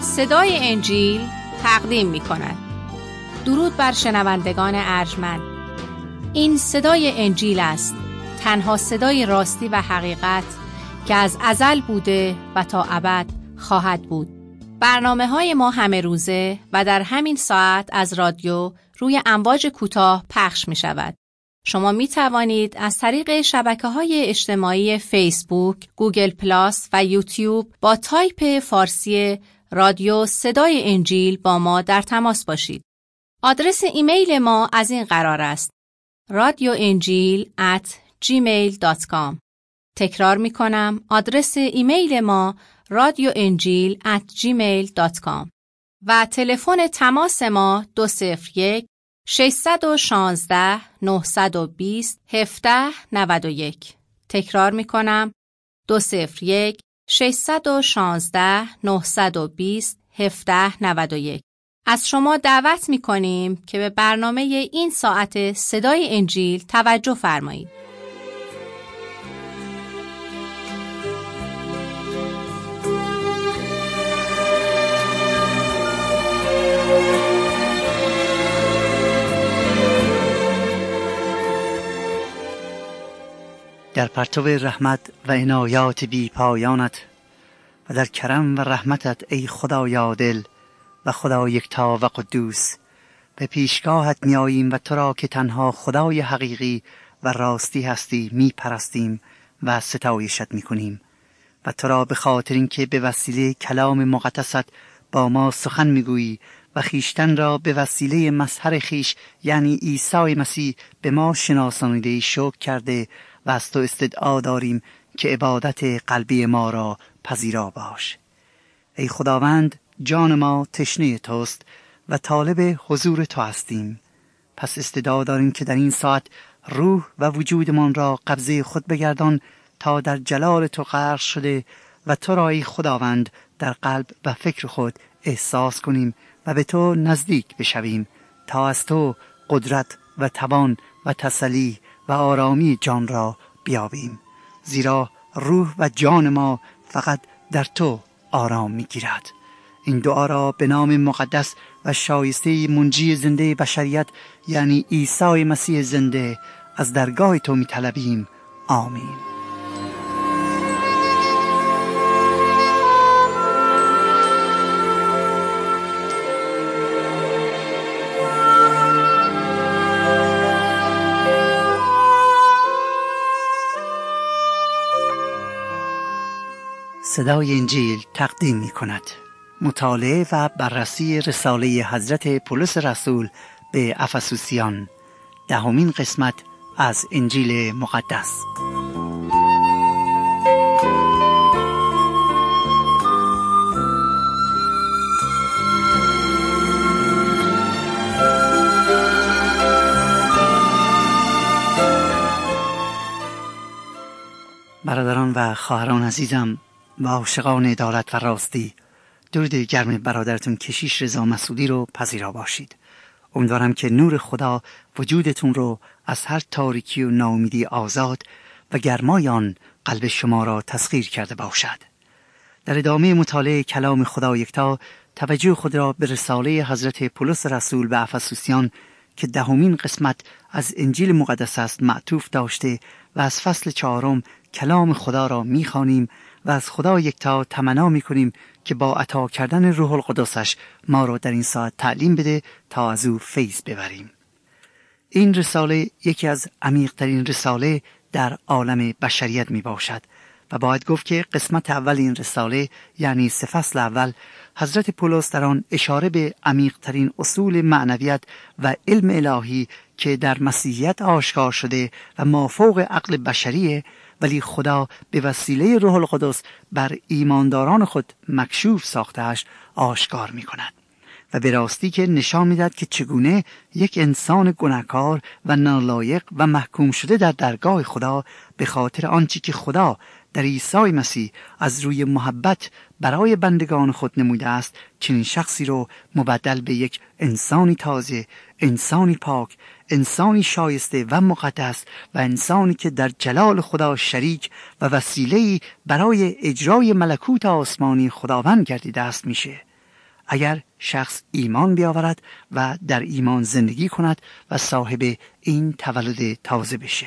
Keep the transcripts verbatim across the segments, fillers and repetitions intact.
صدای انجیل تقدیم می کند. درود بر شنوندگان ارجمند. این صدای انجیل است، تنها صدای راستی و حقیقت که از ازل بوده و تا ابد خواهد بود. برنامه های ما همه روزه و در همین ساعت از رادیو روی امواج کوتاه پخش می شود. شما می توانید از طریق شبکه‌های اجتماعی فیسبوک، گوگل پلاس و یوتیوب با تایپ فارسی رادیو صدای انجیل با ما در تماس باشید. آدرس ایمیل ما از این قرار است: رادیو انجیل ات جیمیل دات کام. تکرار می کنم، آدرس ایمیل ما رادیو انجیل ات جیمیل دات کام و تلفن تماس ما دو صفر یک ششصد و شانزده نهصد و بیست هفده نود و یک. تکرار می کنم، دو صفر یک ششصد و شانزده نهصد و بیست هفده نود و یک. از شما دعوت می کنیم که به برنامه این ساعت صدای انجیل توجه فرمایید. در پرتو رحمت و عنایات بی پایانت و در کرم و رحمتت ای خدای عادل و خدا یکتا و قدوس، به پیشگاهت میاییم و تو را که تنها خدای حقیقی و راستی هستی می پرستیم و ستایشت می کنیم و تو را به خاطر اینکه به وسیله کلام مقدست با ما سخن میگویی و خیشتن را به وسیله مظهر خیش یعنی عیسی مسیح به ما شناسانیده شکر کرده و از تو استدعا داریم که عبادت قلبی ما را پذیرا باش. ای خداوند، جان ما تشنه توست و طالب حضور تو هستیم. پس استدعا داریم که در این ساعت روح و وجودمان را قبضه خود بگردان تا در جلال تو غرق شده و تو را ای خداوند در قلب و فکر خود احساس کنیم و به تو نزدیک بشویم تا از تو قدرت و توان و تسلی و آرامی جان را بیابیم، زیرا روح و جان ما فقط در تو آرام می‌گیرد. این دعا را به نام مقدس و شایسته منجی زنده بشریت یعنی عیسی مسیح زنده از درگاه تو می‌طلبیم. آمین. صدای انجیل تقدیم می کند مطالعه و بررسی رساله حضرت پولس رسول به افسوسیان، دهمین قسمت از انجیل مقدس. برادران و خواهران عزیزم و عاشقان عدالت و راستی، درود گرم برادرتون کشیش رضا مسعودی رو پذیرا باشید. امیدوارم که نور خدا وجودتون رو از هر تاریکی و ناامیدی آزاد و گرمای آن قلب شما را تسخیر کرده باشد. در ادامه مطالعه کلام خدا یکتا توجه خود را به رساله حضرت پولس رسول به افسوسیان که دهمین قسمت از انجیل مقدس است معطوف داشته و از فصل چهارم کلام خدا را می‌خوانیم و از خدا یکتا تمنا می‌کنیم که با عطا کردن روح القدسش ما را در این ساعت تعلیم بده تا از او فیض ببریم. این رساله یکی از عمیق‌ترین رساله در عالم بشریت میباشد و باید گفت که قسمت اول این رساله یعنی سه فصل اول حضرت پولس در آن اشاره به عمیق‌ترین اصول معنویت و علم الهی که در مسیحیت آشکار شده و مافوق عقل بشریه، ولی خدا به وسیله روح القدس بر ایمانداران خود مکشوف ساخته‌اش آشکار می‌کند و به راستی که نشان می‌دهد که چگونه یک انسان گناهکار و نالایق و محکوم شده در درگاه خدا به خاطر آنچه که خدا در عیسی مسیح از روی محبت برای بندگان خود نموده است، چنین شخصی رو مبدل به یک انسانی تازه، انسانی پاک، انسانی شایسته و مقدس و انسانی که در جلال خدا شریک و وسیله‌ای برای اجرای ملکوت آسمانی خداوند گردیده است میشه. اگر شخص ایمان بیاورد و در ایمان زندگی کند و صاحب این تولد تازه بشه.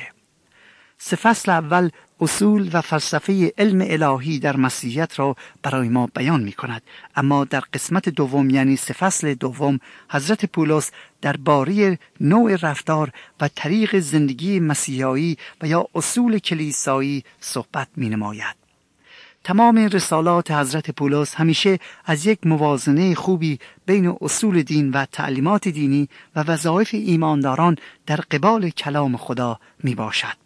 سه فصل اول اصول و فلسفه علم الهی در مسیحیت را برای ما بیان می کند، اما در قسمت دوم یعنی سه فصل دوم حضرت پولس درباره نوع رفتار و طریق زندگی مسیحایی و یا اصول کلیسایی صحبت می نماید. تمام رسالات حضرت پولس همیشه از یک موازنه خوبی بین اصول دین و تعلیمات دینی و وظایف ایمانداران در قبال کلام خدا می باشد.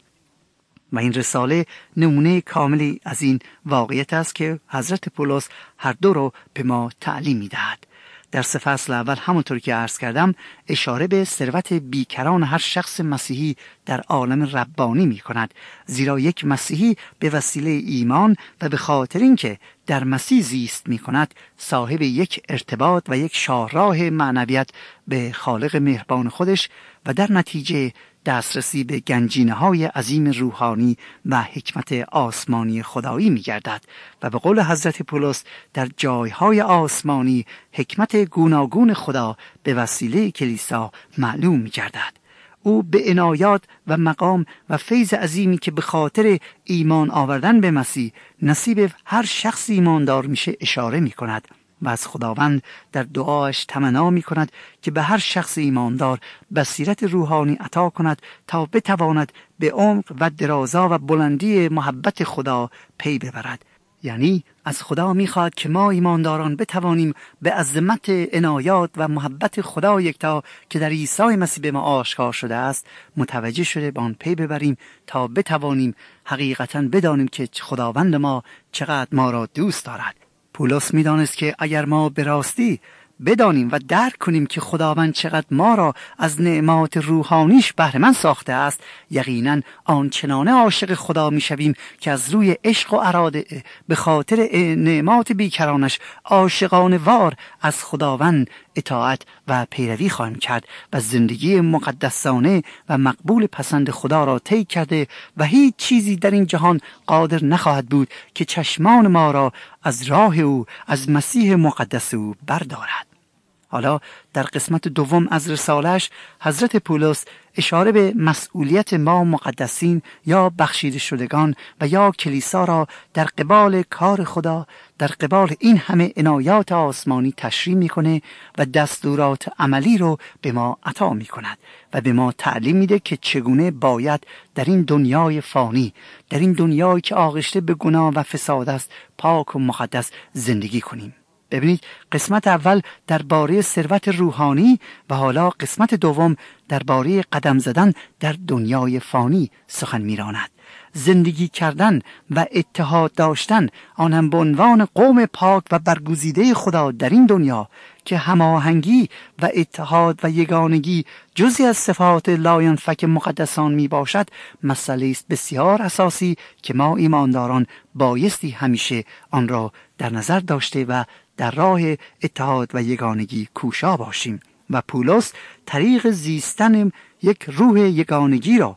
و این رساله نمونه کاملی از این واقعیت است که حضرت پولس هر دو رو به ما تعلیم می دهد. در سه فصل اول همونطور که عرض کردم اشاره به ثروت بیکران هر شخص مسیحی در عالم ربانی می کند، زیرا یک مسیحی به وسیله ایمان و به خاطر اینکه در مسیح زیست می کند صاحب یک ارتباط و یک شاهراه معنویت به خالق مهربان خودش و در نتیجه دسترسی به گنجینه‌های عظیم روحانی و حکمت آسمانی خدایی می‌گردد و به قول حضرت پولس در جایهای آسمانی حکمت گوناگون خدا به وسیله کلیسا معلوم می‌گردد. او به عنایات و مقام و فیض عظیمی که به خاطر ایمان آوردن به مسیح نصیب هر شخص ایماندار میشه اشاره می‌کند و از خداوند در دعایش تمنا می کند که به هر شخص ایماندار بصیرت روحانی عطا کند تا بتواند به عمق و درازا و بلندی محبت خدا پی ببرد. یعنی از خدا می خواهد که ما ایمانداران بتوانیم به عظمت عنایات و محبت خدا یکتا که در عیسی مسیح به ما آشکار شده است متوجه شده به آن پی ببریم تا بتوانیم حقیقتاً بدانیم که خداوند ما چقدر ما را دوست دارد. پولس می دانست که اگر ما به راستی بدانیم و درک کنیم که خداوند چقدر ما را از نعمات روحانیش بهره‌مند ساخته است، یقیناً آنچنانه عاشق خدا می شویم که از روی عشق و اراده به خاطر نعمات بیکرانش عاشقانه وار از خداوند اطاعت و پیروی خواهیم کرد و زندگی مقدسانه و مقبول پسند خدا را طی کرده و هیچ چیزی در این جهان قادر نخواهد بود که چشمان ما را از راه او، از مسیح مقدس او بردارد. حالا در قسمت دوم از رساله‌اش حضرت پولس اشاره به مسئولیت ما مقدسین یا بخشیده شدگان و یا کلیسا را در قبال کار خدا، در قبال این همه عنایات آسمانی تشریح میکنه و دستورات عملی رو به ما عطا میکند و به ما تعلیم میده که چگونه باید در این دنیای فانی، در این دنیایی که آغشته به گناه و فساد است، پاک و مقدس زندگی کنیم. ببینید قسمت اول درباره ثروت روحانی و حالا قسمت دوم درباره قدم زدن در دنیای فانی سخن می‌راند. زندگی کردن و اتحاد داشتن، آن هم به عنوان قوم پاک و برگزیده خدا در این دنیا که هماهنگی و اتحاد و یگانگی جزئی از صفات لاینفک مقدسان می باشد، مسئله است بسیار اساسی که ما ایمانداران بایستی همیشه آن را در نظر داشته و در راه اتحاد و یگانگی کوشا باشیم. و پولس طریق زیستن یک روح یگانگی را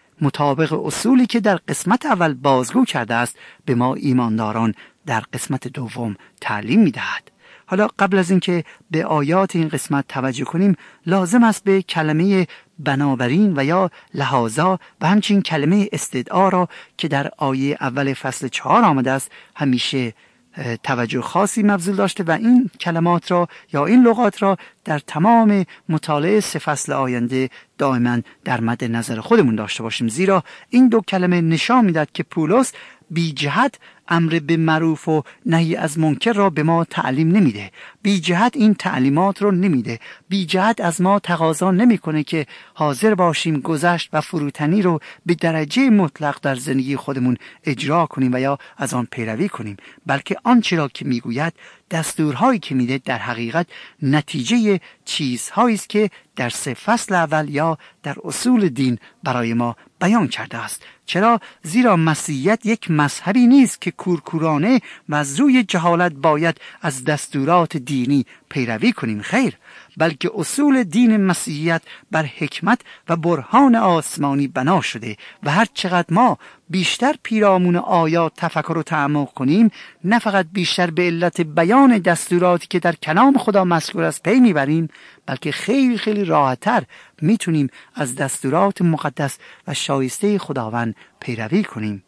مطابق اصولی که در قسمت اول بازگو کرده است به ما ایمانداران در قسمت دوم تعلیم می دهد. حالا قبل از اینکه به آیات این قسمت توجه کنیم، لازم است به کلمه بنابراین و یا لحاظا و همچنین کلمه استدعا را که در آیه اول فصل چهار آمده است همیشه توجه خاصی مبذول داشته و این کلمات را یا این لغات را در تمام مطالعه سه فصل آینده دائما در مد نظر خودمون داشته باشیم، زیرا این دو کلمه نشان میدهد که پولس بی جهت امر به معروف و نهی از منکر را به ما تعلیم نمیده، بی جهت این تعلیمات رو نمیده، بی جهت از ما تقاضا نمیکنه که حاضر باشیم گذشت و فروتنی رو به درجه مطلق در زندگی خودمون اجرا کنیم و یا از آن پیروی کنیم، بلکه آنچه را که میگوید، دستورهایی که میده در حقیقت نتیجه چیزهایی است که در سه فصل اول یا در اصول دین برای ما بیان کرده است. چرا؟ زیرا مسیحیت یک مذهبی نیست که کورکورانه و از روی جهالت باید از دستورات دینی پیروی کنیم، خیر، بلکه اصول دین مسیحیت بر حکمت و برهان آسمانی بنا شده و هر چقدر ما بیشتر پیرامون آیات تفکر و تعمق کنیم، نه فقط بیشتر به علت بیان دستوراتی که در کلام خدا مذکور است پی میبریم، بلکه خیلی خیلی راحت‌تر میتونیم از دستورات مقدس و شایسته خداوند پیروی کنیم.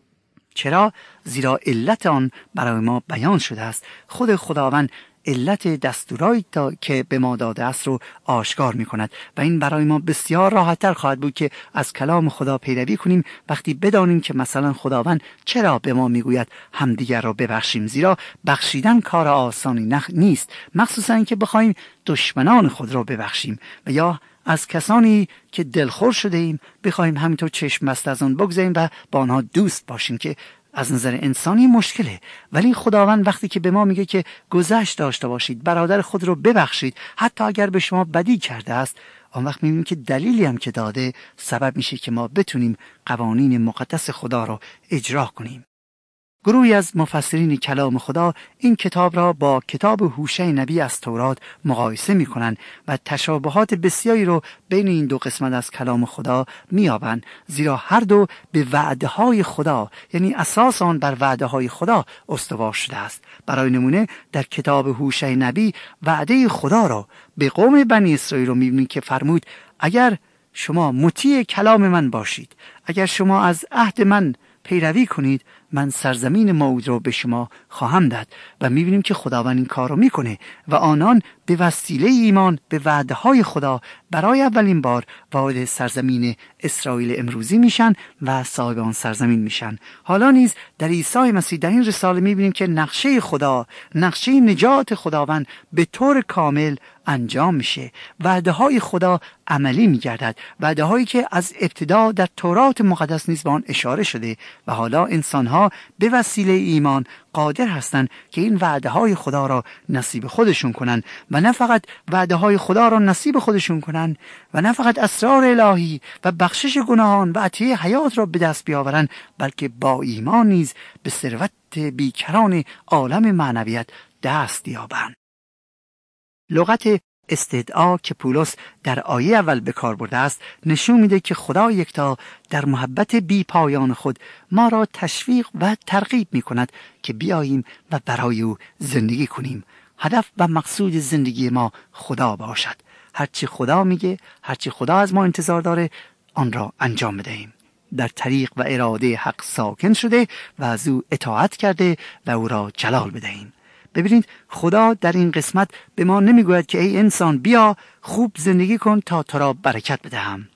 چرا؟ زیرا علت آن برای ما بیان شده است. خود خداوند علت دستورایی که به ما داده است رو آشکار می کند و این برای ما بسیار راحت‌تر خواهد بود که از کلام خدا پیروی کنیم وقتی بدانیم که مثلا خداوند چرا به ما میگوید همدیگر را ببخشیم، زیرا بخشیدن کار آسانی نیست، مخصوصا اینکه بخوایم دشمنان خود را ببخشیم و یا از کسانی که دلخور شده ایم بخوایم همینطور چشم بسته از آن بگذاریم و با آنها دوست باشیم، که از نظر انسانی مشکله. ولی خداوند وقتی که به ما میگه که گذشت داشته باشید، برادر خود رو ببخشید حتی اگر به شما بدی کرده است، آن وقت میبینیم که دلیلی هم که داده سبب میشه که ما بتونیم قوانین مقدس خدا رو اجرا کنیم. گروهی از مفسرین کلام خدا این کتاب را با کتاب هوشع نبی از تورات مقایسه می کنند و تشابهات بسیاری رو بین این دو قسمت از کلام خدا می یابند، زیرا هر دو به وعده های خدا، یعنی اساس آن بر وعده های خدا استوار شده است. برای نمونه در کتاب هوشع نبی وعده خدا را به قوم بنی اسرائیل رو می بینید که فرمود اگر شما مطیع کلام من باشید، اگر شما از عهد من پیروی کنید، من سرزمین موعود رو به شما خواهم داد. و می‌بینیم که خداوند این کار رو میکنه و آنان به وسیله ایمان به وعده‌های خدا برای اولین بار وارد سرزمین اسرائیل امروزی میشن و صاحب آن سرزمین میشن. حالا نیز در عیسی مسیح در این رساله می‌بینیم که نقشه خدا، نقشه نجات خداوند به طور کامل انجام میشه. وعده‌های خدا عملی میگردد، وعده‌هایی که از ابتدا در تورات مقدس نیز به آن اشاره شده و حالا انسان‌ها به وسیله ایمان قادر هستند که این وعده‌های خدا را نصیب خودشون کنن و نه فقط وعده‌های خدا را نصیب خودشون کنن و نه فقط اسرار الهی و بخشش گناهان و عطیه حیات را به دست بیاورن، بلکه با ایمان نیز به ثروت بیکران عالم معنویت دست یابند. لغت استدعا که پولس در آیه اول به کار برده است نشون میده که خدا یکتا در محبت بی پایان خود ما را تشویق و ترغیب میکند که بیاییم و برای او زندگی کنیم. هدف و مقصود زندگی ما خدا باشد. هرچی خدا میگه، هرچی خدا از ما انتظار داره، آن را انجام بدهیم. در طریق و اراده حق ساکن شده و از او اطاعت کرده و او را جلال بدهیم. ببینید خدا در این قسمت به ما نمیگوید که ای انسان بیا خوب زندگی کن تا تو را برکت بدهم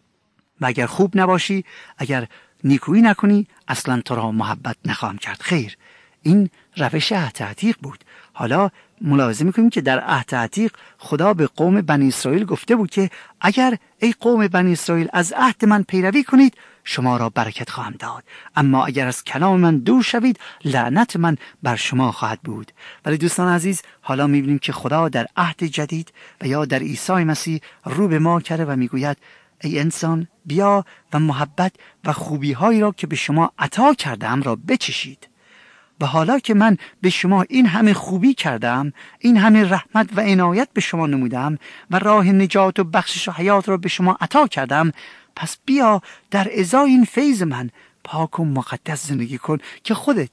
و اگر خوب نباشی، اگر نیکویی نکنی، اصلا تو را محبت نخواهم کرد. خیر، این روش عهد عتیق بود. حالا ملاحظه میکنیم که در عهد عتیق خدا به قوم بنی اسرائیل گفته بود که اگر ای قوم بنی اسرائیل از عهد من پیروی کنید شما را برکت خواهم داد، اما اگر از کلام من دور شوید لعنت من بر شما خواهد بود. ولی دوستان عزیز، حالا میبینیم که خدا در عهد جدید و یا در عیسی مسیح رو به ما کرده و میگوید ای انسان بیا و محبت و خوبی هایی را که به شما عطا کردم را بچشید. و حالا که من به شما این همه خوبی کردم، این همه رحمت و عنایت به شما نمودم و راه نجات و بخشش و حیات را به شما عطا کردم، پس بیا در ازای این فیض من پاک و مقدس زندگی کن که خودت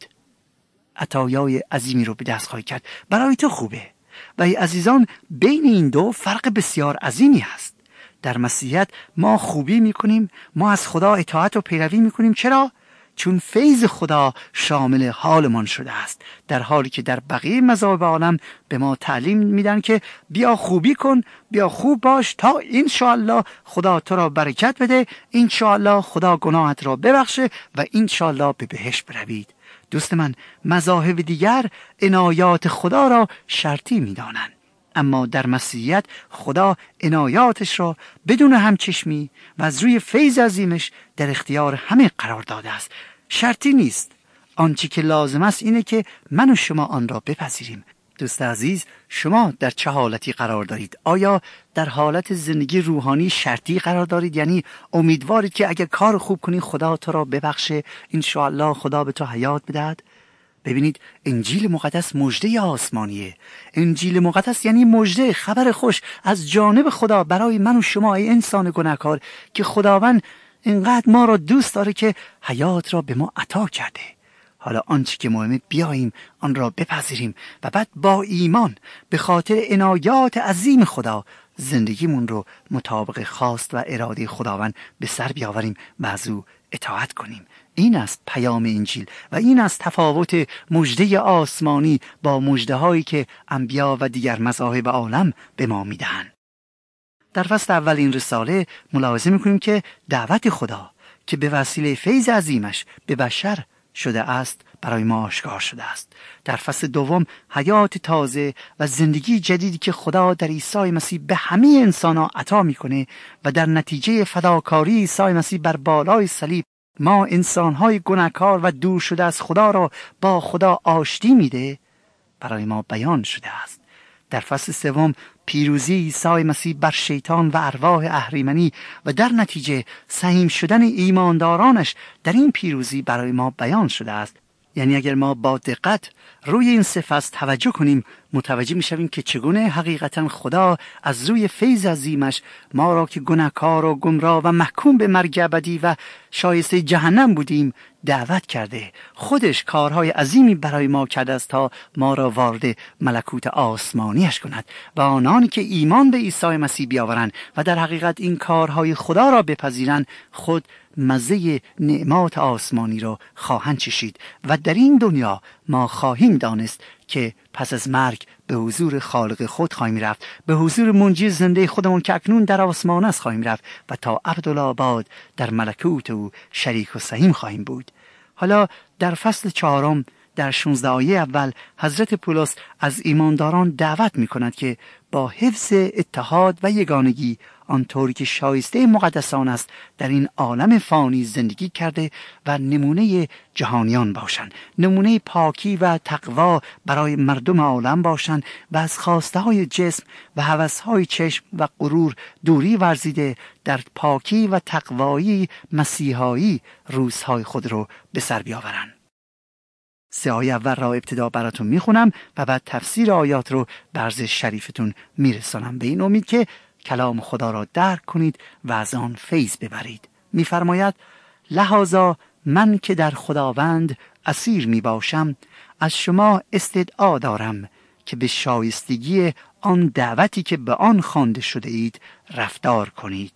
عطایای عظیمی رو به دست خواهی کرد. برای تو خوبه. و ای عزیزان، بین این دو فرق بسیار عظیمی هست. در مسیحیت ما خوبی میکنیم، ما از خدا اطاعت و پیروی میکنیم. چرا؟ چون فیض خدا شامل حالمان شده است، در حالی که در بقیه مذاهب عالم به ما تعلیم میدن که بیا خوبی کن، بیا خوب باش تا انشاءالله خدا تو را برکت بده، انشاءالله خدا گناهت را ببخشه و انشاءالله به بهشت بروید. دوست من، مذاهب دیگر عنایات خدا را شرطی میدانند، اما در مسیحیت خدا عنایاتش را بدون همچشمی و از روی فیض عظیمش در اختیار همه قرار داده است. شرطی نیست. آنچه که لازم است اینه که من و شما آن را بپذیریم. دوست عزیز، شما در چه حالتی قرار دارید؟ آیا در حالت زندگی روحانی شرطی قرار دارید؟ یعنی امیدوارید که اگر کار خوب کنی خدا تو را ببخشه، انشاءالله خدا به تو حیات بدهد؟ ببینید، انجیل مقدس مژده آسمانیه. انجیل مقدس یعنی مژده، خبر خوش از جانب خدا برای من و شما ای انسان گناهکار که خداوند اینقدر ما را دوست داره که حیات را به ما عطا کرده. حالا آنچه که مهمه بیاییم آن را بپذیریم و بعد با ایمان به خاطر عنایات عظیم خدا زندگیمون رو مطابق خواست و اراده خداوند به سر بیاوریم و از او اطاعت کنیم. این است پیام انجیل و این است تفاوت مژده آسمانی با مژده هایی که انبیا و دیگر مذاهب عالم به ما میدهند. در فصل اول این رساله ملاحظه میکنیم که دعوت خدا که به وسیله فیض عظیمش به بشر شده است برای ما آشکار شده است. در فصل دوم حیات تازه و زندگی جدیدی که خدا در عیسی مسیح به همه انسان‌ها عطا میکنه و در نتیجه فداکاری عیسی مسیح بر بالای صلیب ما انسان‌های گناهکار و دور شده از خدا را با خدا آشتی میده برای ما بیان شده است. در فصل سوم پیروزی عیسی مسیح بر شیطان و ارواح اهریمنی و در نتیجه سهیم شدن ایماندارانش در این پیروزی برای ما بیان شده است. یعنی اگر ما با دقت روی این سه فصل توجه کنیم متوجه میشویم که چگونه حقیقتا خدا از روی فیض عظیمش ما را که گناهکار و گمراه و محکوم به مرگ ابدی و شایسته جهنم بودیم دعوت کرده. خودش کارهای عظیمی برای ما کرده است تا ما را وارد ملکوت آسمانیش کند و آنانی که ایمان به عیسی مسیح بیاورند و در حقیقت این کارهای خدا را بپذیرند خود مزه نعمات آسمانی را خواهند چشید و در این دنیا ما خواهیم دانست که پس از مرگ به حضور خالق خود خواهیم رفت، به حضور منجی زنده خودمون که اکنون در آسمان است خواهیم رفت و تا ابدالآباد در ملکوت او شریک و سهیم خواهیم بود. حالا در فصل چهارم در شانزده آیه اول حضرت پولس از ایمانداران دعوت می کند که با حفظ اتحاد و یگانگی آنطوری که شایسته مقدسان است در این عالم فانی زندگی کرده و نمونه جهانیان باشند، نمونه پاکی و تقوا برای مردم عالم باشند و از خواسته های جسم و هوس های چشم و غرور دوری ورزیده در پاکی و تقوایی مسیحایی روزهای خود رو به سر بیاورند. سه آیه اول را ابتدا براتون میخونم و بعد تفسیر آیات رو به عرض شریفتون میرسانم به این امید که کلام خدا را درک کنید و از آن فیض ببرید. میفرماید لحاظا من که در خداوند اسیر می باشم از شما استدعا دارم که به شایستگی آن دعوتی که به آن خوانده شده اید رفتار کنید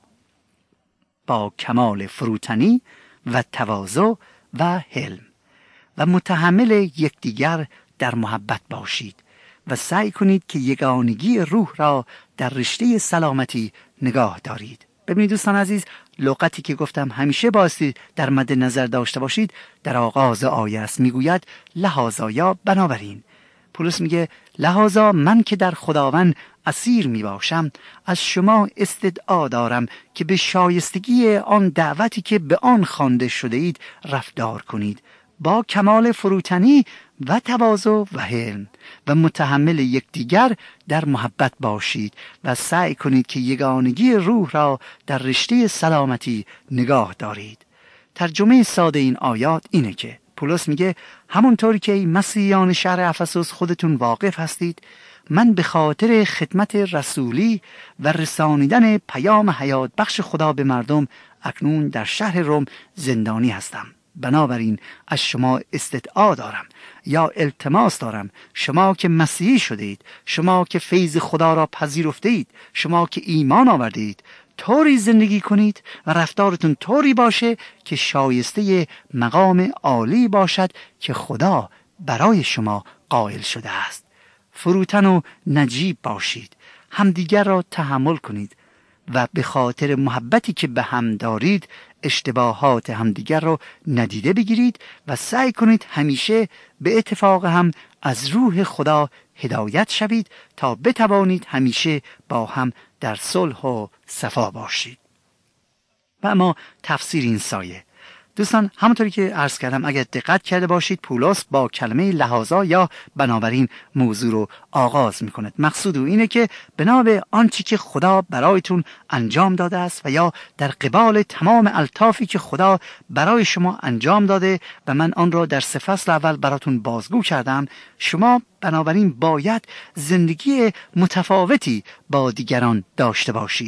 با کمال فروتنی و تواضع و حلم و متحمل یکدیگر در محبت باشید و سعی کنید که یگانگی روح را در رشته سلامتی نگاه دارید. ببینید دوستان عزیز، لغتی که گفتم همیشه بایستی در مد نظر داشته باشید در آغاز آیه است. میگوید لحاظا یا بنابراین. پولس میگه لحاظا من که در خداوند اسیر می باشم از شما استدعا دارم که به شایستگی آن دعوتی که به آن خوانده شده اید رفتار کنید با کمال فروتنی و تواضع و حلم و متحمل یکدیگر در محبت باشید و سعی کنید که یگانگی روح را در رشته سلامتی نگاه دارید. ترجمه ساده این آیات اینه که پولس میگه همونطوری که ای مسیحیان شهر افسوس خودتون واقف هستید، من به خاطر خدمت رسولی و رسانیدن پیام حیات بخش خدا به مردم اکنون در شهر روم زندانی هستم. بنابراین از شما استدعا دارم یا التماس دارم، شما که مسیحی شده اید، شما که فیض خدا را پذیرفته اید، شما که ایمان آورده اید، طوری زندگی کنید و رفتارتون طوری باشه که شایسته مقام عالی باشد که خدا برای شما قائل شده است. فروتن و نجیب باشید، همدیگر را تحمل کنید و به خاطر محبتی که به هم دارید اشتباهات همدیگر را ندیده بگیرید و سعی کنید همیشه به اتفاق هم از روح خدا هدایت شوید تا بتوانید همیشه با هم در صلح و صفا باشید. و اما تفسیر این سایه دوستان، همونطوری که عرض کردم اگر دقت کرده باشید پولس با کلمه لحاظا یا بنابراین موضوع رو آغاز میکند. مقصود او اینه که بنا به آنچه که خدا برایتون انجام داده است و یا در قبال تمام الطافی که خدا برای شما انجام داده و من آن را در سه فصل اول براتون بازگو کردم، شما بنابراین باید زندگی متفاوتی با دیگران داشته باشید.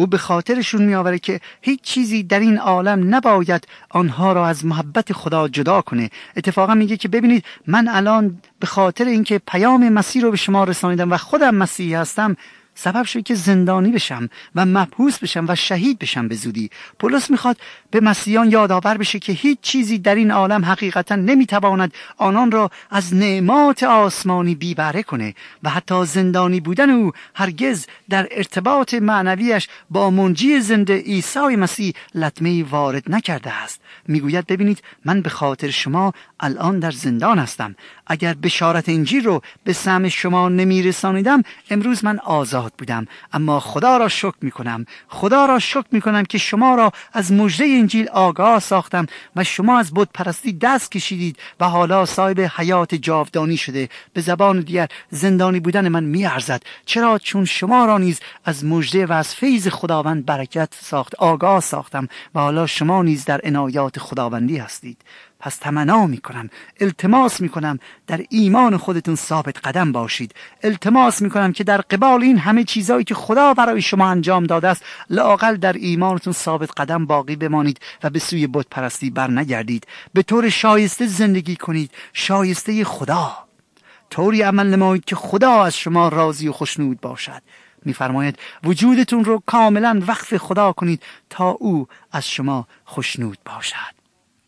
او به خاطرشون میآوره که هیچ چیزی در این عالم نباید آنها را از محبت خدا جدا کنه. اتفاقا میگه که ببینید من الان به خاطر اینکه پیام مسیح رو به شما رسانیدم و خودم مسیحی هستم سبب شد که زندانی بشم و مبهوس بشم و شهید بشم به زودی. پولس میخواد به مسیحیان یادآور بشه که هیچ چیزی در این عالم حقیقتا نمیتواند آنان را از نعمات آسمانی بی بهره کنه و حتی زندانی بودن او هرگز در ارتباط معنویش با منجی زنده عیسی مسیح لطمه‌ای وارد نکرده است. میگوید ببینید من به خاطر شما الان در زندان هستم. اگر بشارت انجیل رو به سمع شما نمیرسانیدم امروز من آزاد بودم، اما خدا را شکر میکنم خدا را شکر میکنم که شما را از مژده انجیل آگاه ساختم و شما از بت پرستی دست کشیدید و حالا صاحب حیات جاودانی شده. به زبان دیگر زندانی بودن من میارزد، چرا؟ چون شما را نیز از مژده و از فیض خداوند برکت ساخت آگاه ساختم و حالا شما نیز در عنایات خداوندی هستید. پس تمنا میکنم، التماس میکنم در ایمان خودتون ثابت قدم باشید. التماس میکنم که در قبال این همه چیزایی که خدا برای شما انجام داده است لااقل در ایمانتون ثابت قدم باقی بمانید و به سوی بت پرستی بر نگردید. به طور شایسته زندگی کنید، شایسته خدا. طوری عمل نمایید که خدا از شما راضی و خوشنود باشد. میفرماید وجودتون رو کاملا وقف خدا کنید تا او از شما خوشنود باشد.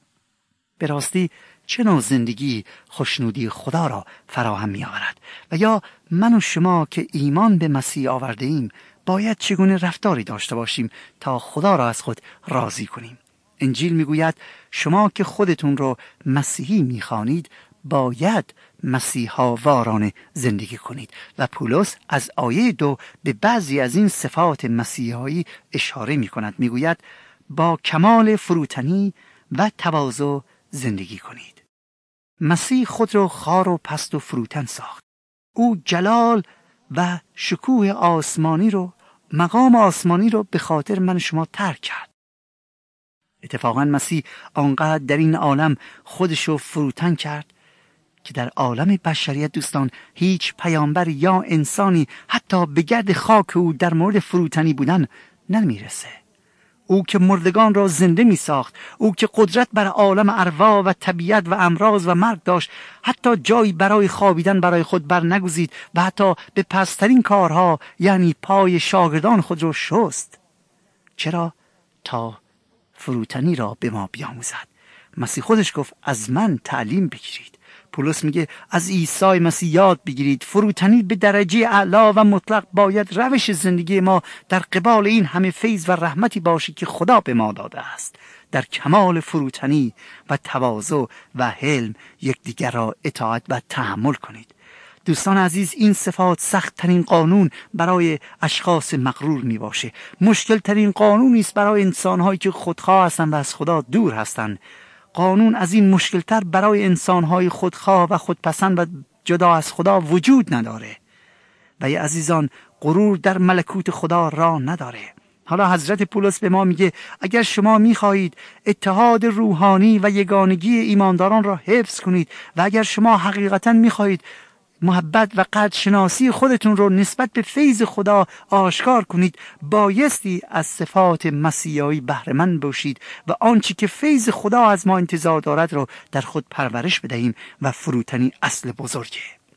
به راستی چه نوع زندگی خوشنودی خدا را فراهم می آورد؟ و یا من و شما که ایمان به مسیح آورده ایم باید چگونه رفتاری داشته باشیم تا خدا را از خود راضی کنیم؟ انجیل می گوید شما که خودتون رو مسیحی می خوانید باید مسیحا وارانه زندگی کنید. و پولس از آیه دو به بعضی از این صفات مسیحایی اشاره می کند. می گوید با کمال فروتنی و تواضع زندگی کنید. مسیح خود را خار و پست و فروتن ساخت. او جلال و شکوه آسمانی رو، مقام آسمانی رو به خاطر من شما ترک کرد. اتفاقا مسیح آنقدر در این عالم خودش رو فروتن کرد که در عالم بشریت دوستان هیچ پیامبر یا انسانی حتی به گرد خاک او در مورد فروتنی بودن نمیرسه. او که مردگان را زنده می ساخت، او که قدرت بر عالم ارواح و طبیعت و امراض و مرگ داشت، حتی جایی برای خوابیدن برای خود بر نگزید و حتی به پسترین کارها یعنی پای شاگردان خود را شست. چرا؟ تا فروتنی را به ما بیاموزد. مسیح خودش گفت از من تعلیم بگیرید. پولس میگه از عیسی مسیح یاد بگیرید. فروتنی به درجه اعلا و مطلق باید روش زندگی ما در قبال این همه فیض و رحمتی باشه که خدا به ما داده است. در کمال فروتنی و تواضع و حلم یکدیگر را اطاعت و تحمل کنید. دوستان عزیز، این صفات سخت ترین قانون برای اشخاص مغرور می باشه. مشکل ترین قانونی است برای انسان‌هایی که خودخواه هستند و از خدا دور هستند. قانون از این مشکلتر برای انسان‌های خودخواه و خودپسند و جدا از خدا وجود نداره. و ای عزیزان، غرور در ملکوت خدا راه نداره. حالا حضرت پولس به ما میگه اگر شما میخواهید اتحاد روحانی و یگانگی ایمانداران را حفظ کنید و اگر شما حقیقتا میخواهید محبت و قدرشناسی خودتون رو نسبت به فیض خدا آشکار کنید، بایستی از صفات مسیحایی بهره مند باشید و آنچه که فیض خدا از ما انتظار دارد رو در خود پرورش بدهیم و فروتنی اصل بزرگه.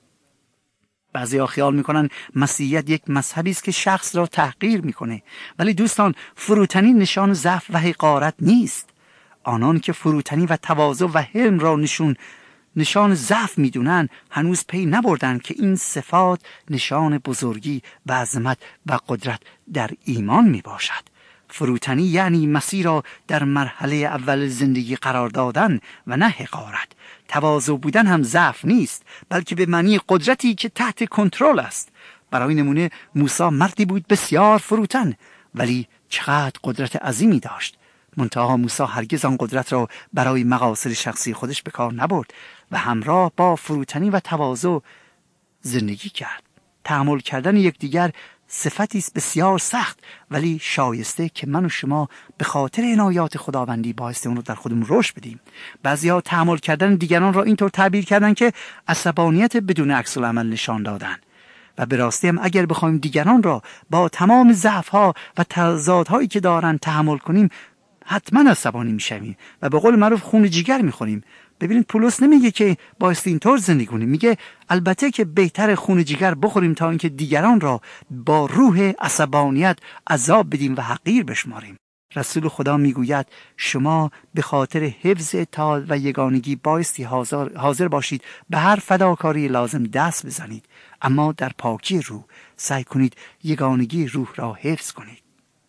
بعضی‌ها خیال میکنن مسیحیت یک مذهبی است که شخص را تحقیر میکنه، ولی دوستان فروتنی نشان ضعف و حقارت نیست. آنان که فروتنی و تواضع و حلم را نشون نشان ضعف میدونن هنوز پی نبردن که این صفات نشان بزرگی و عظمت و قدرت در ایمان میباشد. فروتنی یعنی مسیح را در مرحله اول زندگی قرار دادن و نه حقارت. تواضع بودن هم ضعف نیست، بلکه به معنی قدرتی که تحت کنترل است. برای نمونه موسی مردی بود بسیار فروتن، ولی چقدر قدرت عظیمی داشت. منتها موسی هرگز آن قدرت را برای مقاصد شخصی خودش به کار نبرد و همراه با فروتنی و تواضع زندگی کرد. تحمل کردن یکدیگر صفتی است بسیار سخت، ولی شایسته که من و شما به خاطر عنایات خداوندی بایسته اون رو در خودمون رشد بدیم. بعضیا تحمل کردن دیگران را اینطور تعبیر کردن که عصبانیت بدون عکس العمل نشان دادن، و به راستی هم اگر بخوایم دیگران را با تمام ضعف‌ها و تضادهایی که دارن تحمل کنیم، حتما عصبانی میشویم و به قول معروف خون جیگر میخوریم. ببینید پولس نمیگه که بایستی اینطور زندگی کنیم، میگه البته که بهتر خون جیگر بخوریم تا اینکه دیگران را با روح عصبانیت عذاب بدیم و حقیر بشماریم. رسول خدا میگوید شما به خاطر حفظ اتحاد و یگانگی بایستی حاضر, حاضر باشید به هر فداکاری لازم دست بزنید، اما در پاکی روح سعی کنید یگانگی روح را حفظ کنید.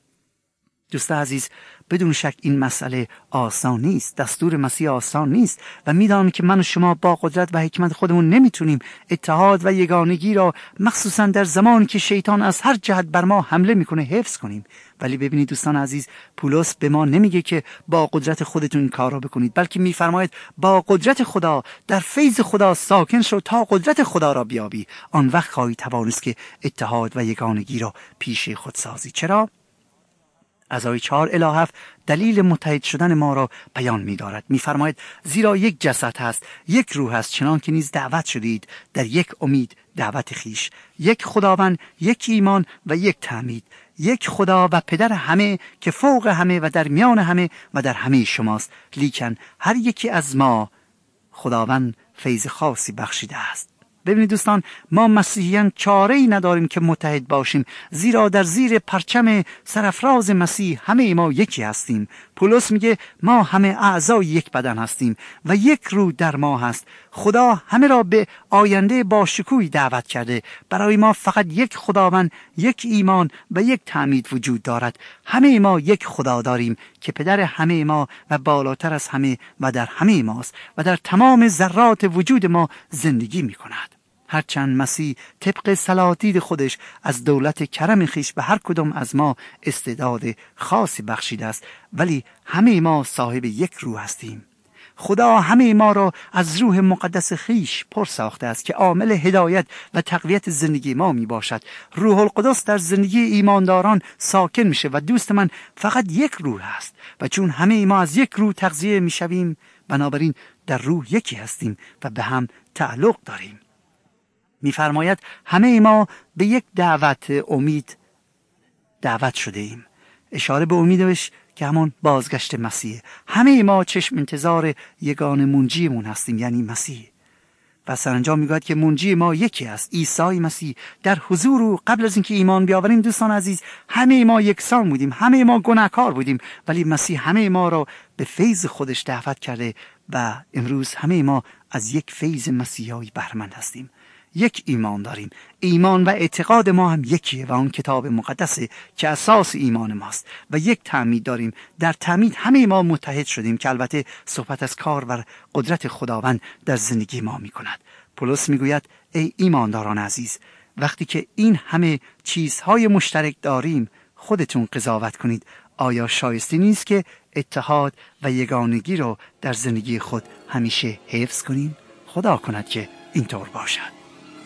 دوست عزیز، بدون شک این مسئله آسان نیست. دستور مسیح آسان نیست و میدانم که من و شما با قدرت و حکمت خودمون نمیتونیم اتحاد و یگانگی را مخصوصا در زمانی که شیطان از هر جهت بر ما حمله میکنه حفظ کنیم. ولی ببینید دوستان عزیز، پولس به ما نمیگه که با قدرت خودتون این کار را بکنید، بلکه میفرماید با قدرت خدا در فیض خدا ساکن شو تا قدرت خدا را بیابی، آن وقت خواهی توانست که اتحاد و یگانگی را پیش خود سازی. چرا؟ از آیه چهار الی هفت دلیل متحد شدن ما را بیان می دارد. می فرماید زیرا یک جسد هست، یک روح هست، چنان که نیز دعوت شدید در یک امید دعوت خیش، یک خداوند، یک ایمان و یک تعمید، یک خدا و پدر همه که فوق همه و در میان همه و در همه شماست، لیکن هر یکی از ما خداوند فیض خاصی بخشیده است. ببینید دوستان، ما مسیحیان چاره‌ای نداریم که متحد باشیم، زیرا در زیر پرچم سرافراز مسیح همه ما یکی هستیم. پولس میگه ما همه اعضای یک بدن هستیم و یک روح در ما هست. خدا همه را به آینده با شکوهی دعوت کرده. برای ما فقط یک خداوند، یک ایمان و یک تعمید وجود دارد. همه ما یک خدا داریم که پدر همه ما و بالاتر از همه و در همه ماست و در تمام ذرات وجود ما زندگی میکند. هرچند مسیح طبق صلاح‌دید خودش از دولت کرم خیش به هر کدام از ما استعداد خاصی بخشیده است، ولی همه ما صاحب یک روح هستیم. خدا همه ما را از روح مقدس خیش پر ساخته است که عامل هدایت و تقویت زندگی ما می باشد. روح القدس در زندگی ایمانداران ساکن میشه و دوست من فقط یک روح است و چون همه ما از یک روح تغذیه می شویم، بنابراین در روح یکی هستیم و به هم تعلق داریم. می‌فرماید همه ما به یک دعوت امید دعوت شده ایم. اشاره به امیدش که همون بازگشت مسیح. همه ما چشم انتظار یگانه منجیمون هستیم، یعنی مسیح. و سرانجام میگوید که منجی ما یکی است، عیسی مسیح. در حضور او قبل از اینکه ایمان بیاوریم دوستان عزیز، همه ما یکسان بودیم، همه ما گناهکار بودیم، ولی مسیح همه ما را به فیض خودش دعوت کرده و امروز همه ما از یک فیض مسیحایی بهره‌مند هستیم. یک ایمان داریم، ایمان و اعتقاد ما هم یکیه و اون کتاب مقدسه که اساس ایمان ماست. و یک تعمید داریم، در تعمید همه ما متحد شدیم که البته صحبت از کار و قدرت خداوند در زندگی ما می کند. پولس می گوید ای ایمانداران عزیز، وقتی که این همه چیزهای مشترک داریم، خودتون قضاوت کنید، آیا شایسته نیست که اتحاد و یگانگی رو در زندگی خود همیشه حفظ کنیم؟ خدا کند که اینطور باشد.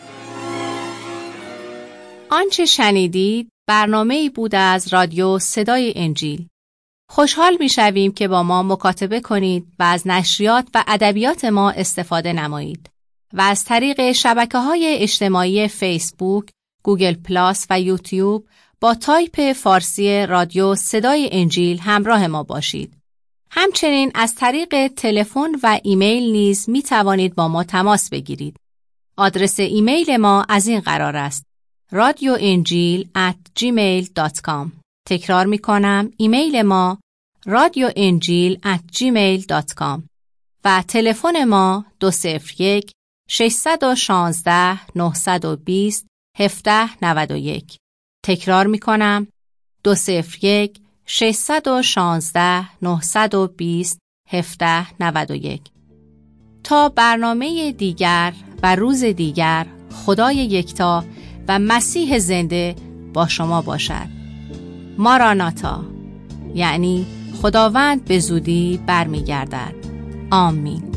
آنچه شنیدید برنامه‌ای بود از رادیو صدای انجیل. خوشحال می‌شویم که با ما مکاتبه کنید و از نشریات و ادبیات ما استفاده نمایید و از طریق شبکه‌های اجتماعی فیسبوک، گوگل پلاس و یوتیوب با تایپ فارسی رادیو صدای انجیل همراه ما باشید. همچنین از طریق تلفن و ایمیل نیز می‌توانید با ما تماس بگیرید. آدرس ایمیل ما از این قرار است: رادیو انجیل ات جیمیل دات کام. تکرار می کنم، ایمیل ما رادیو انجیل ات جیمیل دات کام و تلفن ما دو صفر یک شش یک شش نه دو صفر هفت نه یک. تکرار می کنم، دو صفر یک شش یک شش نه دو صفر هفت نه یک. تا برنامه دیگر و روز دیگر، خدای یکتا و مسیح زنده با شما باشد. ماراناتا، یعنی خداوند به زودی برمیگردد. آمین.